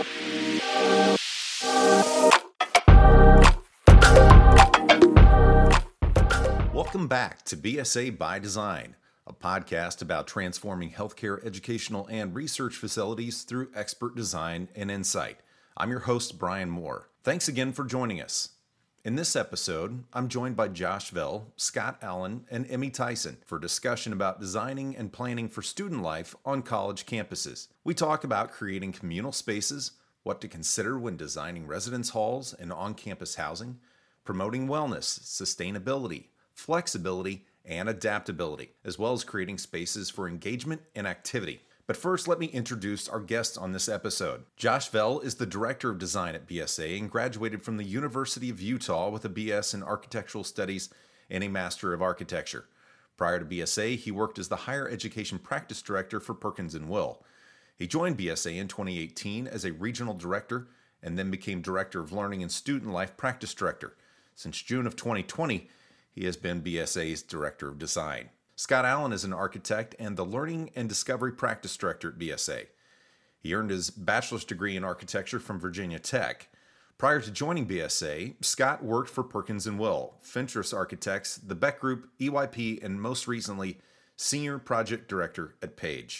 Welcome back to BSA by Design, a podcast about transforming healthcare, educational, and research facilities through expert design and insight. I'm your host, Brian Moore. Thanks again for joining us. In this episode, I'm joined by Josh Vell, Scott Allen, and Emmy Tyson for discussion about designing and planning for student life on college campuses. We talk about creating communal spaces, what to consider when designing residence halls and on-campus housing, promoting wellness, sustainability, flexibility, and adaptability, as well as creating spaces for engagement and activity. But first, let me introduce our guest on this episode. Josh Vell is the Director of Design at BSA and graduated from the University of Utah with a BS in Architectural Studies and a Master of Architecture. Prior to BSA, he worked as the Higher Education Practice Director for Perkins & Will. He joined BSA in 2018 as a Regional Director and then became Director of Learning and Student Life Practice Director. Since June of 2020, he has been BSA's Director of Design. Scott Allen is an architect and the Learning and Discovery Practice Director at BSA. He earned his bachelor's degree in architecture from Virginia Tech. Prior to joining BSA, Scott worked for Perkins & Will, Fentress Architects, the Beck Group, EYP, and most recently, Senior Project Director at Page.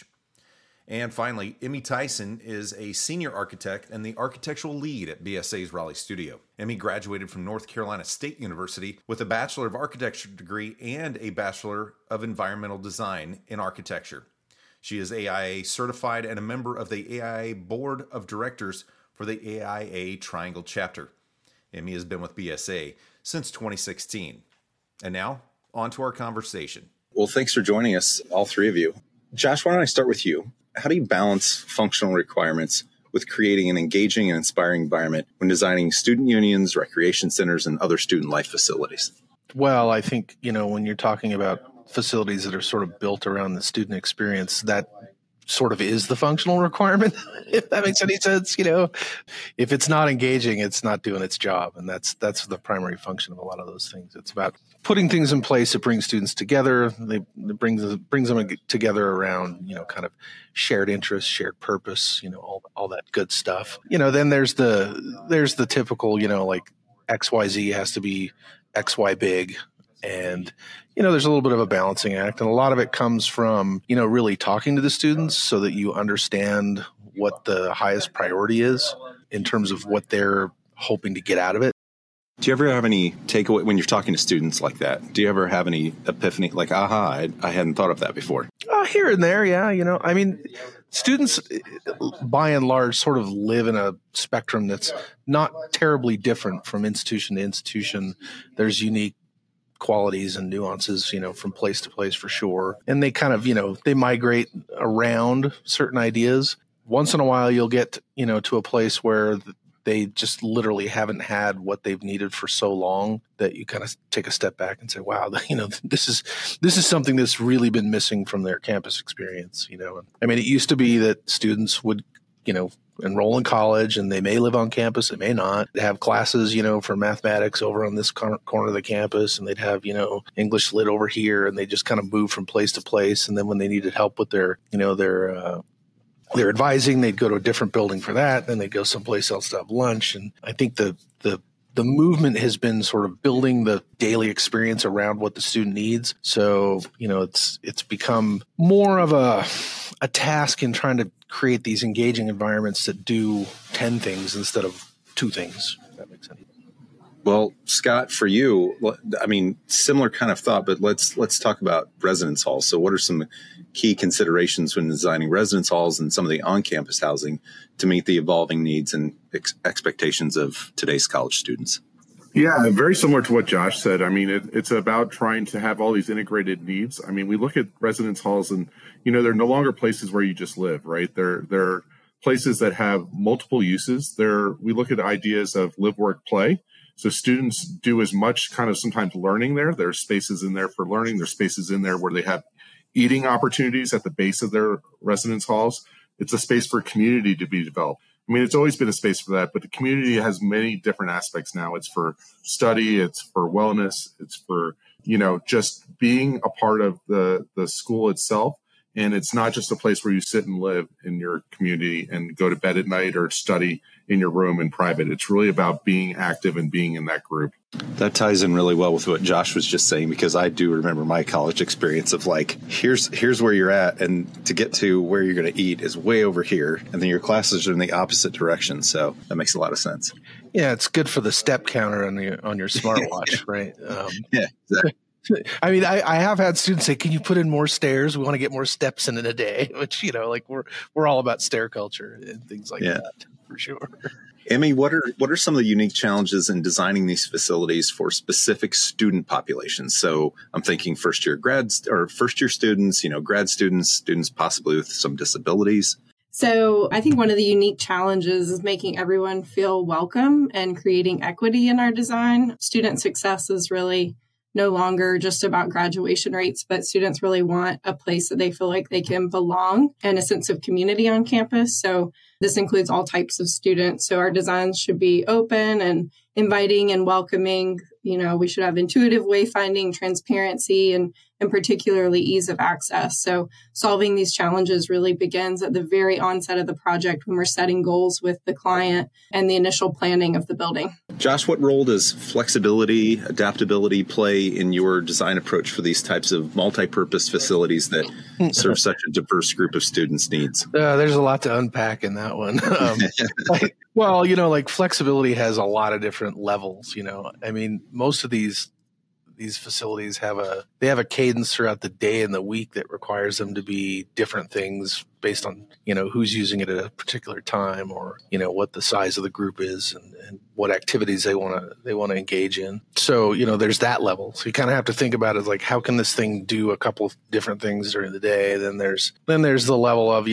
And finally, Emmy Tyson is a senior architect and the architectural lead at BSA's Raleigh studio. Emmy graduated from North Carolina State University with a Bachelor of Architecture degree and a Bachelor of Environmental Design in Architecture. She is AIA certified and a member of the AIA Board of Directors for the AIA Triangle Chapter. Emmy has been with BSA since 2016. And now, on to our conversation. Well, thanks for joining us, all three of you. Josh, why don't I start with you? How do you balance functional requirements with creating an engaging and inspiring environment when designing student unions, recreation centers, and other student life facilities? Well, I think, when you're talking about facilities that are sort of built around the student experience, that sort of is the functional requirement, if that makes any sense. If it's not engaging, it's not doing its job. And that's the primary function of a lot of those things. It's about putting things in place that bring students together. It brings them together around, kind of shared interests, shared purpose, all that good stuff. Then there's the typical, like XYZ has to be XY big. And, there's a little bit of a balancing act. And a lot of it comes from, really talking to the students so that you understand what the highest priority is in terms of what they're hoping to get out of it. Do you ever have any takeaway when you're talking to students like that? Do you ever have any epiphany, like, I hadn't thought of that before? Here and there, yeah. Students, by and large, sort of live in a spectrum that's not terribly different from institution to institution. There's unique qualities and nuances, from place to place for sure. And they kind of, they migrate around certain ideas. Once in a while, you'll get, to a place where they just literally haven't had what they've needed for so long that you kind of take a step back and say, wow, this is something that's really been missing from their campus experience. It used to be that students would, enroll in college and they may live on campus, they may not. They have classes, for mathematics over on this corner of the campus, and they'd have, English lit over here, and they just kind of move from place to place. And then when they needed help with their advising, they'd go to a different building for that. Then they'd go someplace else to have lunch. And I think the movement has been sort of building the daily experience around what the student needs. So, it's become more of a task in trying to create these engaging environments that do 10 things instead of 2 things, if that makes sense. Well, Scott, for you, similar kind of thought, but let's talk about residence halls. So what are some key considerations when designing residence halls and some of the on-campus housing to meet the evolving needs and expectations of today's college students? Yeah, very similar to what Josh said. It's about trying to have all these integrated needs. We look at residence halls and, they're no longer places where you just live, right? They're places that have multiple uses. We look at ideas of live, work, play. So students do as much kind of sometimes learning there. There's spaces in there for learning. There's spaces in there where they have eating opportunities at the base of their residence halls. It's a space for community to be developed. It's always been a space for that, but the community has many different aspects now. It's for study, it's for wellness, it's for, just being a part of the school itself And it's not just a place where you sit and live in your community and go to bed at night or study in your room in private. It's really about being active and being in that group. That ties in really well with what Josh was just saying, because I do remember my college experience of like, here's where you're at, and to get to where you're going to eat is way over here, and then your classes are in the opposite direction. So that makes a lot of sense. Yeah, it's good for the step counter on your smartwatch, right? Yeah, exactly. I mean, I have had students say, "Can you put in more stairs? We want to get more steps in a day." Which, like we're all about stair culture and things like that, for sure. Emmy, what are some of the unique challenges in designing these facilities for specific student populations? So I'm thinking first year students, grad students possibly with some disabilities. So I think one of the unique challenges is making everyone feel welcome and creating equity in our design. Student success is really no longer just about graduation rates, but students really want a place that they feel like they can belong and a sense of community on campus. So this includes all types of students. So our designs should be open and inviting and welcoming. We should have intuitive wayfinding, transparency, and particularly ease of access. So solving these challenges really begins at the very onset of the project when we're setting goals with the client and the initial planning of the building. Josh, what role does flexibility, adaptability play in your design approach for these types of multi-purpose facilities that serve such a diverse group of students' needs? There's a lot to unpack in that one. Flexibility has a lot of different levels. I mean, most of these facilities have a cadence throughout the day and the week that requires them to be different things based on, who's using it at a particular time, or, what the size of the group is and what activities they want to engage in. So, there's that level. So you kind of have to think about it like, how can this thing do a couple of different things during the day? Then there's the level of,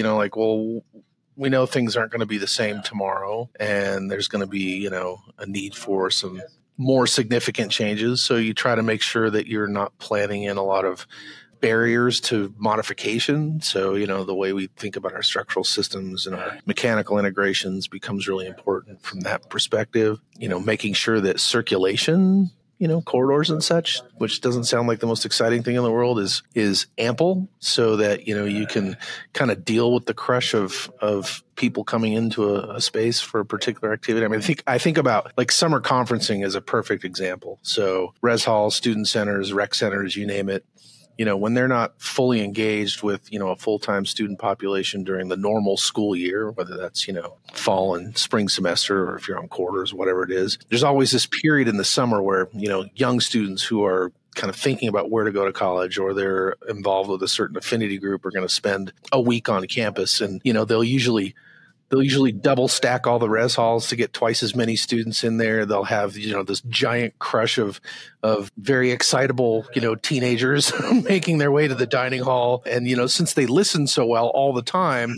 we know things aren't going to be the same tomorrow, and there's going to be, a need for some more significant changes. So you try to make sure that you're not planning in a lot of barriers to modification. So, the way we think about our structural systems and our mechanical integrations becomes really important from that perspective. Making sure that circulation, corridors and such, which doesn't sound like the most exciting thing in the world, is ample, so that, you can kind of deal with the crush of people coming into a space for a particular activity. I mean, I think about like summer conferencing as a perfect example. So res halls, student centers, rec centers, you name it. When they're not fully engaged with, a full-time student population during the normal school year, whether that's, fall and spring semester, or if you're on quarters, whatever it is, there's always this period in the summer where, young students who are kind of thinking about where to go to college, or they're involved with a certain affinity group, are going to spend a week on campus. And, they'll usually double stack all the res halls to get twice as many students in there. They'll have, this giant crush of very excitable, teenagers making their way to the dining hall. And, since they listen so well all the time,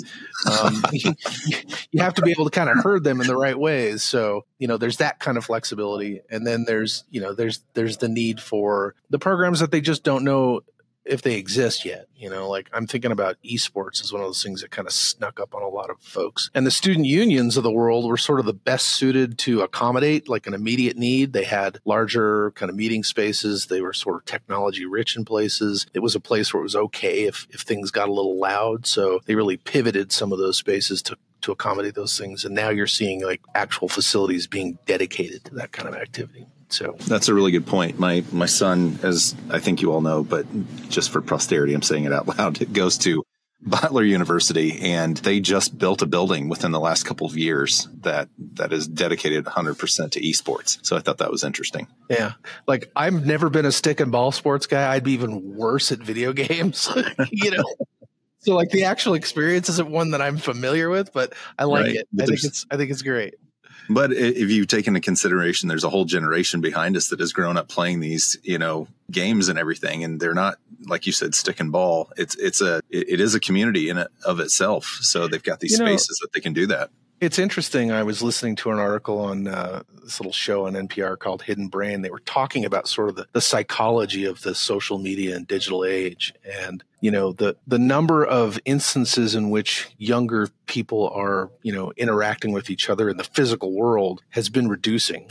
you have to be able to kind of herd them in the right ways. So, there's that kind of flexibility. And then there's the need for the programs that they just don't know if they exist yet. Like I'm thinking about esports as one of those things that kind of snuck up on a lot of folks. And the student unions of the world were sort of the best suited to accommodate like an immediate need. They had larger kind of meeting spaces. They were sort of technology rich in places. It was a place where it was okay if things got a little loud. So they really pivoted some of those spaces to accommodate those things. And now you're seeing like actual facilities being dedicated to that kind of activity. So that's a really good point. My son, as I think you all know, but just for posterity, I'm saying it out loud, it goes to Butler University, and they just built a building within the last couple of years that is dedicated 100% to esports. So I thought that was interesting. Yeah. Like I've never been a stick and ball sports guy. I'd be even worse at video games, So like the actual experience isn't one that I'm familiar with, but I like it. I think it's great. But if you take into consideration, there's a whole generation behind us that has grown up playing these, games and everything, and they're not, like you said, stick and ball. It is a community in it of itself. So they've got these spaces that they can do that. It's interesting. I was listening to an article on this little show on NPR called Hidden Brain. They were talking about sort of the psychology of the social media and digital age. And, the number of instances in which younger people are, interacting with each other in the physical world has been reducing.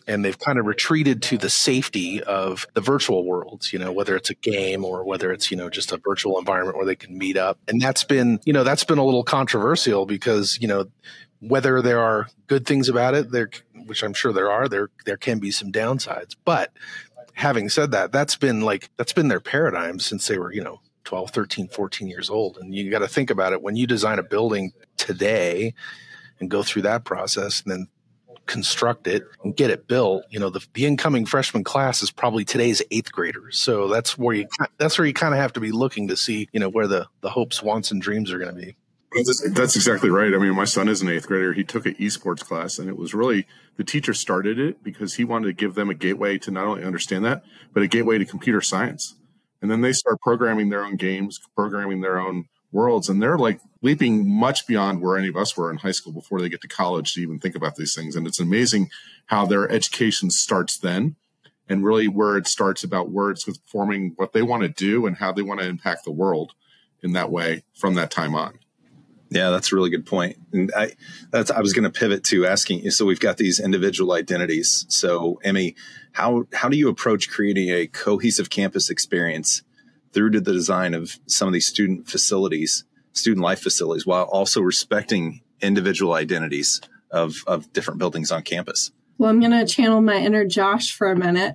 and they've kind of retreated to the safety of the virtual worlds, whether it's a game or whether it's, just a virtual environment where they can meet up. And that's been a little controversial because, whether there are good things about it, which I'm sure there are, there can be some downsides. But having said that, that's been their paradigm since they were, 12, 13, 14 years old. And you got to think about it when you design a building today and go through that process and then construct it and get it built, the incoming freshman class is probably today's 8th graders. So that's where you kind of have to be looking to see, where the hopes, wants, and dreams are going to be. That's exactly right. I mean, my son is an 8th grader. He took an esports class, and it was really, the teacher started it because he wanted to give them a gateway to not only understand that, but a gateway to computer science. And then they start programming their own games, programming their own worlds, and they're like leaping much beyond where any of us were in high school before they get to college to even think about these things. And it's amazing how their education starts then, and really where it starts about where it's forming what they want to do and how they want to impact the world in that way from that time on. Yeah, that's a really good point. And I was going to pivot to asking you, so we've got these individual identities. So Emmy, how do you approach creating a cohesive campus experience through to the design of some of these student life facilities, while also respecting individual identities of different buildings on campus? Well, I'm going to channel my inner Josh for a minute.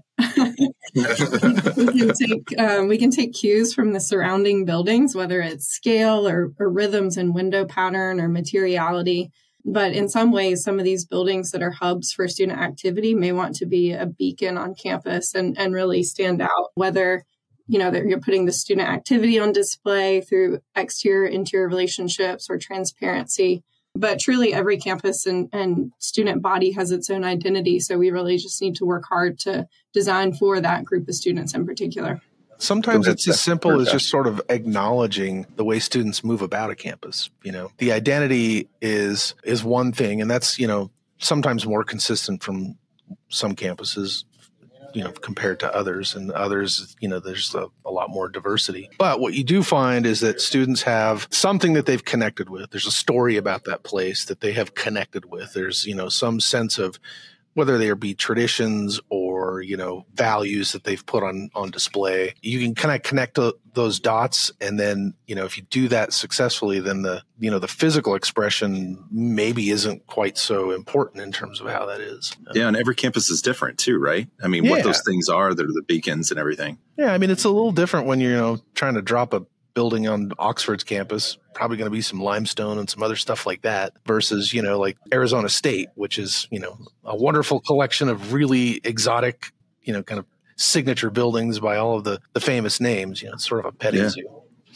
We can take cues from the surrounding buildings, whether it's scale or rhythms and window pattern or materiality. But in some ways, some of these buildings that are hubs for student activity may want to be a beacon on campus and really stand out, whether that you're putting the student activity on display through exterior-interior relationships or transparency. But truly, every campus and student body has its own identity. So we really just need to work hard to design for that group of students in particular. Sometimes it's as simple as just sort of acknowledging the way students move about a campus. The identity is one thing, and that's, sometimes more consistent from some campuses, compared to others, and others, there's a lot more diversity. But what you do find is that students have something that they've connected with. There's a story about that place that they have connected with. There's, some sense of whether they be traditions or, values that they've put on display. You can kind of connect those dots. And then, if you do that successfully, then the physical expression maybe isn't quite so important in terms of how that is. Yeah. And every campus is different too, right? I mean, what those things are, that are the beacons and everything. Yeah. I mean, it's a little different when you're, trying to drop a building on Oxford's campus, probably going to be some limestone and some other stuff like that versus, like Arizona State, which is, a wonderful collection of really exotic, kind of signature buildings by all of the famous names. It's sort of a petting zoo.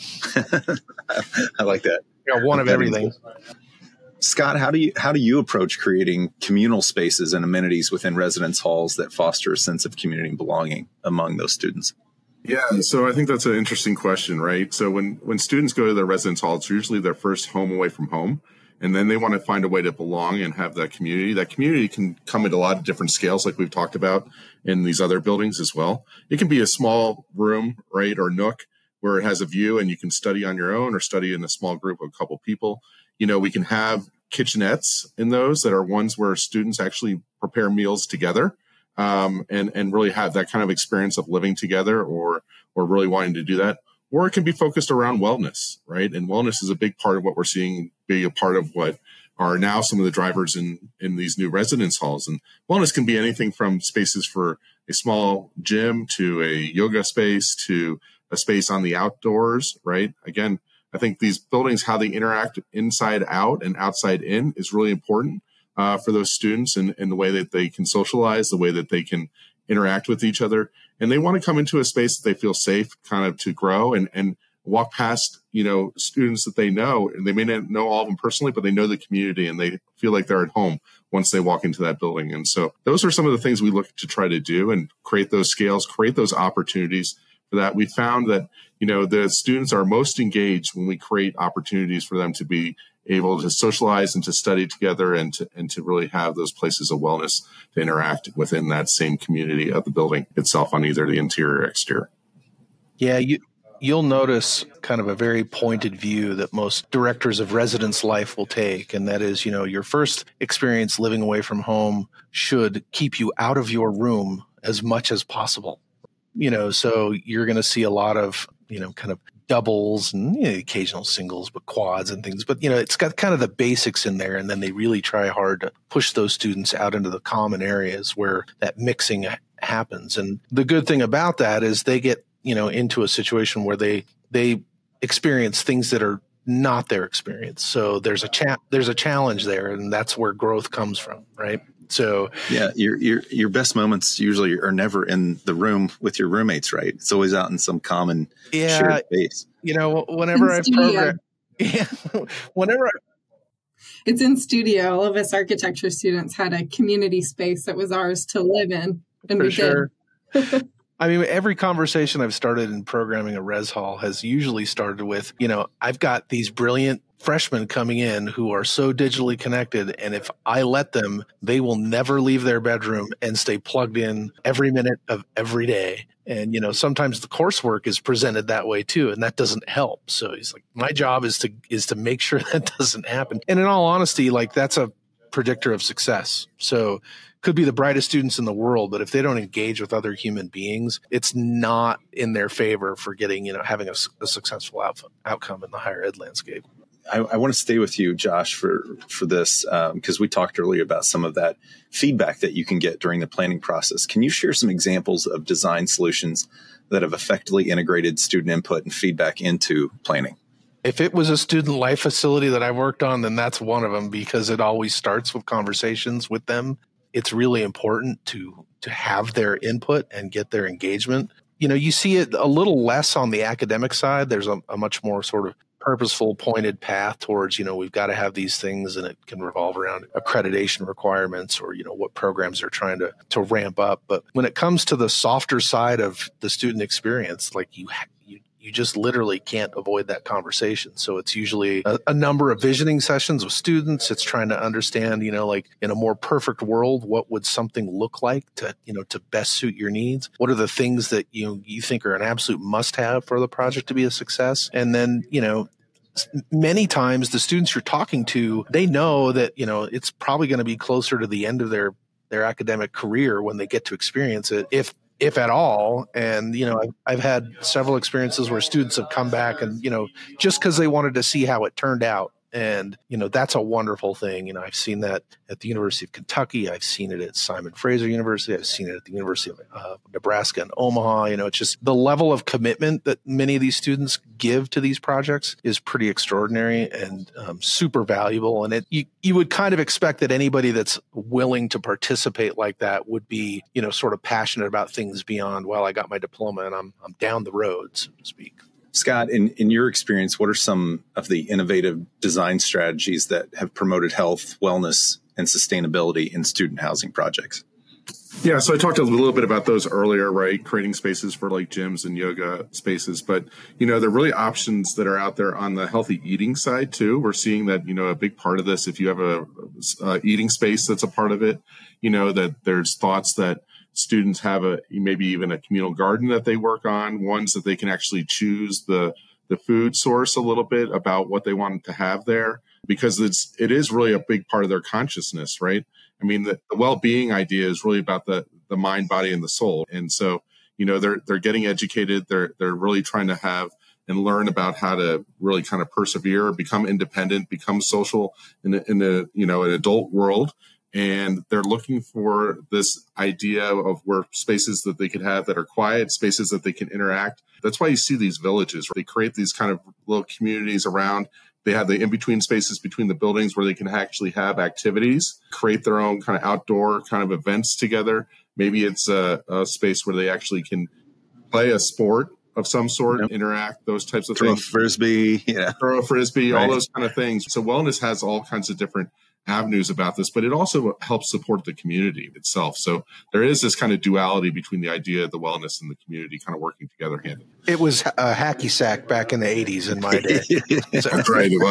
I like that. One of everything. Scott, how do you approach creating communal spaces and amenities within residence halls that foster a sense of community and belonging among those students? Yeah, so I think that's an interesting question, right? So when students go to their residence hall, it's usually their first home away from home, and then they want to find a way to belong and have that community. That community can come at a lot of different scales, like we've talked about in these other buildings as well. It can be a small room, right, or nook where it has a view and you can study on your own or study in a small group of a couple people. We can have kitchenettes in those that are ones where students actually prepare meals together. And really have that kind of experience of living together or really wanting to do that. Or it can be focused around wellness, right? And wellness is a big part of what we're seeing be a part of what are now some of the drivers in these new residence halls. And wellness can be anything from spaces for a small gym to a yoga space to a space on the outdoors, right? Again, I think these buildings, how they interact inside out and outside in is really important. For those students and the way that they can socialize, the way that they can interact with each other. And they want to come into a space that they feel safe kind of to grow and walk past, students that they know. And they may not know all of them personally, but they know the community and they feel like they're at home once they walk into that building. And so those are some of the things we look to try to do and create those scales, create those opportunities for that. We found that, the students are most engaged when we create opportunities for them to be able to socialize and to study together and to really have those places of wellness to interact within that same community of the building itself on either the interior or exterior. Yeah, you'll notice kind of a very pointed view that most directors of residence life will take. And that is, your first experience living away from home should keep you out of your room as much as possible. So you're going to see a lot of, kind of doubles and occasional singles, but quads and things. But, it's got kind of the basics in there. And then they really try hard to push those students out into the common areas where that mixing happens. And the good thing about that is they get, into a situation where they experience things that are not their experience. So there's a challenge there, and that's where growth comes from, right? So yeah, your best moments usually are never in the room with your roommates, right? It's always out in some common shared space. Whenever I program, it's in studio. All of us architecture students had a community space that was ours to live in, and we did. I mean, every conversation I've started in programming a res hall has usually started with, I've got these brilliant freshmen coming in who are so digitally connected. And if I let them, they will never leave their bedroom and stay plugged in every minute of every day. And, sometimes the coursework is presented that way too, and that doesn't help. So he's like, my job is to make sure that doesn't happen. And in all honesty, that's a predictor of success. So could be the brightest students in the world, but if they don't engage with other human beings, it's not in their favor for getting, having a successful outcome in the higher ed landscape. I want to stay with you, Josh, for this, because we talked earlier about some of that feedback that you can get during the planning process. Can you share some examples of design solutions that have effectively integrated student input and feedback into planning? If it was a student life facility that I worked on, then that's one of them, because it always starts with conversations with them. It's really important to have their input and get their engagement. You see it a little less on the academic side. There's a much more sort of purposeful, pointed path towards, we've got to have these things, and it can revolve around accreditation requirements or, what programs are trying to ramp up. But when it comes to the softer side of the student experience, you just literally can't avoid that conversation. So it's usually a number of visioning sessions with students. It's trying to understand, in a more perfect world, what would something look like to best suit your needs? What are the things that you think are an absolute must-have for the project to be a success? And then, many times the students you're talking to, they know that, it's probably going to be closer to the end of their academic career when they get to experience it, if at all. And, I've had several experiences where students have come back and, just because they wanted to see how it turned out. And, that's a wonderful thing. I've seen that at the University of Kentucky. I've seen it at Simon Fraser University. I've seen it at the University of Nebraska in Omaha. It's just the level of commitment that many of these students give to these projects is pretty extraordinary and super valuable. And you would kind of expect that anybody that's willing to participate like that would be, sort of passionate about things beyond, well, I got my diploma and I'm down the road, so to speak. Scott, in your experience, what are some of the innovative design strategies that have promoted health, wellness, and sustainability in student housing projects? Yeah, so I talked a little bit about those earlier, right? Creating spaces for gyms and yoga spaces. But, there are really options that are out there on the healthy eating side, too. We're seeing that, a big part of this, if you have a eating space that's a part of it, that there's thoughts that students have maybe even a communal garden that they work on, ones that they can actually choose the food source a little bit about what they want to have there, because it is really a big part of their consciousness, right? I mean, the well-being idea is really about the mind, body, and the soul. And so, they're getting educated. They're really trying to have and learn about how to really kind of persevere, become independent, become social in an adult world. And they're looking for this idea of where spaces that they could have that are quiet, spaces that they can interact. That's why you see these villages. They create these kind of little communities around. They have the in-between spaces between the buildings where they can actually have activities, create their own kind of outdoor kind of events together. Maybe it's a space where they actually can play a sport of some sort, interact, those types of things. Throw a frisbee, all those kind of things. So wellness has all kinds of different avenues about this, but it also helps support the community itself. So there is this kind of duality between the idea of the wellness and the community kind of working together hand in hand. It was a hacky sack back in the 80s in my day. That's right, it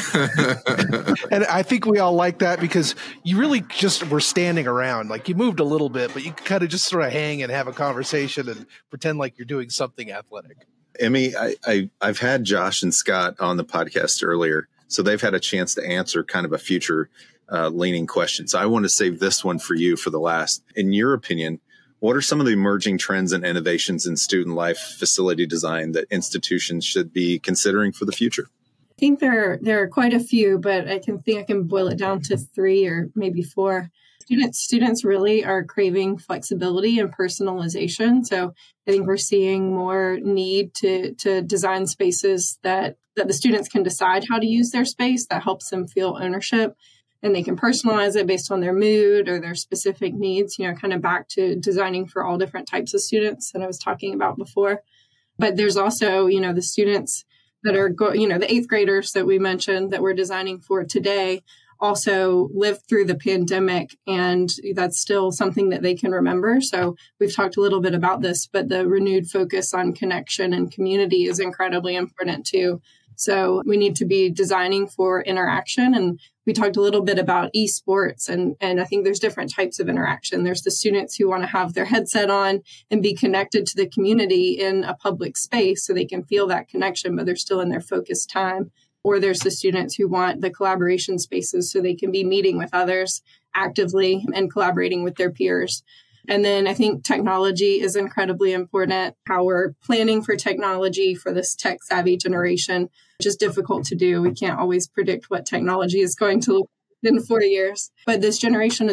was. And I think we all like that because you really just were standing around. You moved a little bit, but you kind of just sort of hang and have a conversation and pretend like you're doing something athletic. Emmy, I've had Josh and Scott on the podcast earlier, so they've had a chance to answer kind of a future leaning question. So I want to save this one for you for the last. In your opinion, what are some of the emerging trends and innovations in student life facility design that institutions should be considering for the future? I think there are quite a few, but I can boil it down to 3 or maybe 4. Students really are craving flexibility and personalization. So I think we're seeing more need to design spaces that the students can decide how to use their space. That helps them feel ownership, and they can personalize it based on their mood or their specific needs, kind of back to designing for all different types of students that I was talking about before. But there's also, the students that are the 8th graders that we mentioned that we're designing for today also lived through the pandemic, and that's still something that they can remember. So we've talked a little bit about this, but the renewed focus on connection and community is incredibly important too. So we need to be designing for interaction. And we talked a little bit about esports, and I think there's different types of interaction. There's the students who want to have their headset on and be connected to the community in a public space so they can feel that connection, but they're still in their focused time. Or there's the students who want the collaboration spaces so they can be meeting with others actively and collaborating with their peers. And then I think technology is incredibly important. How we're planning for technology for this tech savvy generation, which is difficult to do. We can't always predict what technology is going to look in 4 years. But this generation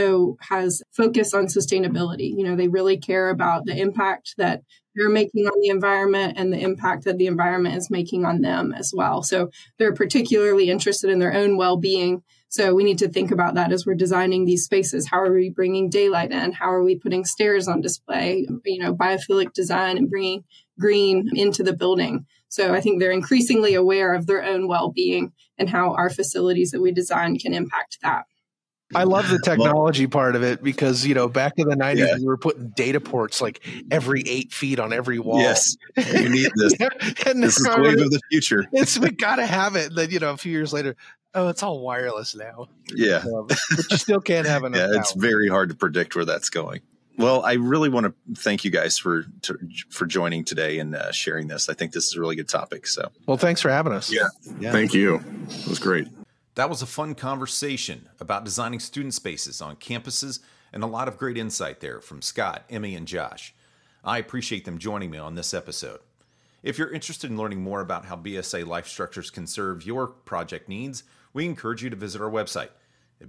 has focus on sustainability. They really care about the impact that they're making on the environment and the impact that the environment is making on them as well. So they're particularly interested in their own well-being. So we need to think about that as we're designing these spaces. How are we bringing daylight in? How are we putting stairs on display? Biophilic design and bringing green into the building. So I think they're increasingly aware of their own well-being and how our facilities that we design can impact that. I love the technology part of it because, back in the 90s, we were putting data ports like every 8 feet on every wall. Yes, you need this. And this is the wave of the future. We got to have it. And then, a few years later, it's all wireless now. Yeah. But you still can't have enough Yeah, it's very hard to predict where that's going. Well, I really want to thank you guys for joining today and sharing this. I think this is a really good topic. So, well, thanks for having us. Yeah. Thank you. It was great. That was a fun conversation about designing student spaces on campuses, and a lot of great insight there from Scott, Emmy, and Josh. I appreciate them joining me on this episode. If you're interested in learning more about how BSA Life Structures can serve your project needs, we encourage you to visit our website at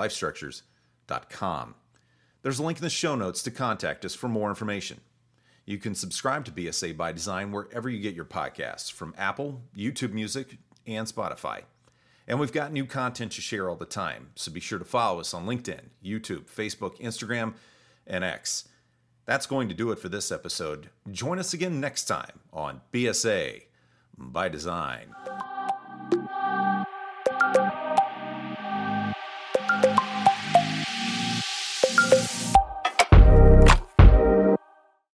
bsalifestructures.com. There's a link in the show notes to contact us for more information. You can subscribe to BSA by Design wherever you get your podcasts, from Apple, YouTube Music, and Spotify. And we've got new content to share all the time, so be sure to follow us on LinkedIn, YouTube, Facebook, Instagram, and X. That's going to do it for this episode. Join us again next time on BSA by Design.